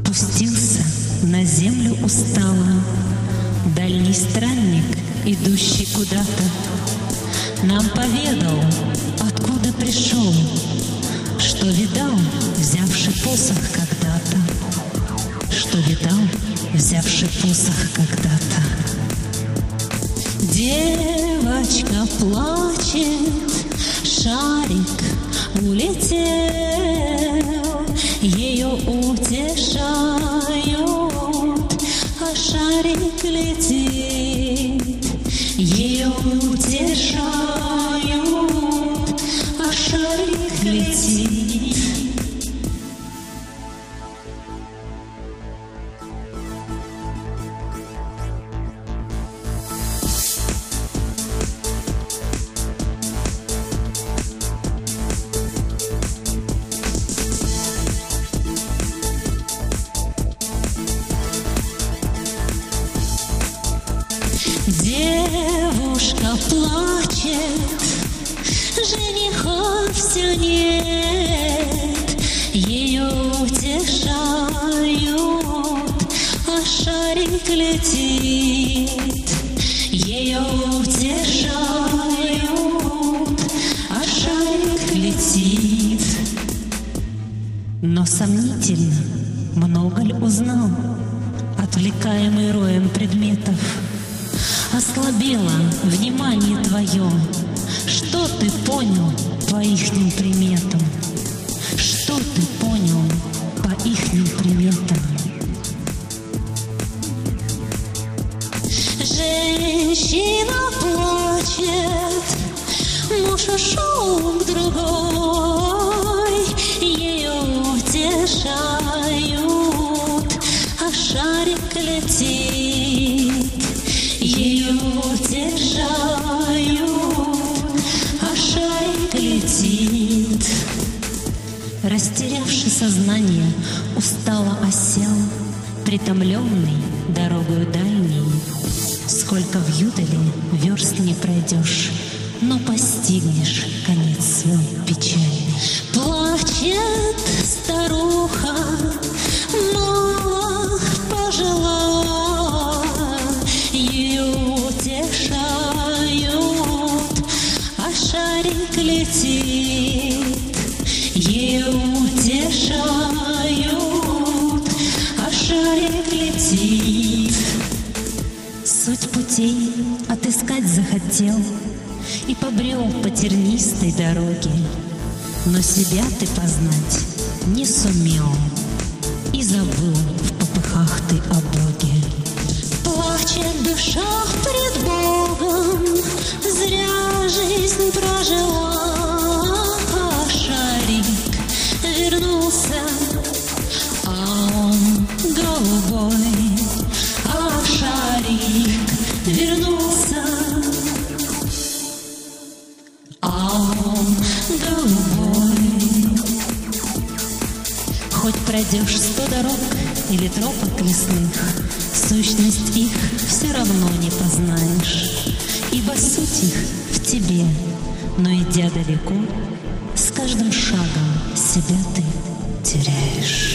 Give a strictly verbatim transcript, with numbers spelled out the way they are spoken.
Опустился на землю устало дальний странник, идущий куда-то. Нам поведал, откуда пришел, что видал, взявший посох когда-то, что видал, взявший посох когда-то. Девочка плачет, шарик улетел, ее утешают, а шарик летит. Ее утешают, а шарик летит. Девушка плачет, жениха все нет, ее утешают, а шарик летит. Ее утешают, а шарик летит. Но сомнительно, много ли узнал, отвлекаемый роем предметов? Ослабело внимание твое. Что ты понял по ихним приметам? Что ты понял по ихним приметам? Женщина плачет, муж ушел к другой, ее утешают, а шарик летит. Ее утешают, а шарик летит. Растерявший сознание, устало осел, притомленный дорогою дальней. Сколько в юдоле верст не пройдешь, но постигнешь конец свой печальный. Плачет старуха, мало пожила, ее утешают, а шарик летит. Ее утешают, а шарик летит. Суть путей отыскать захотел и побрел по тернистой дороге, но себя ты познать не сумел и забыл в попыхах ты о Боге. Плачет душа пред Богом, зря жизнь прожила, а шарик вернулся, а он голубой, а шарик вернулся, а он голубой. Хоть пройдешь сто дорог или тропок лесных, сущность их все равно не познаешь, ибо суть их в тебе, но идя далеко, с каждым шагом себя ты теряешь.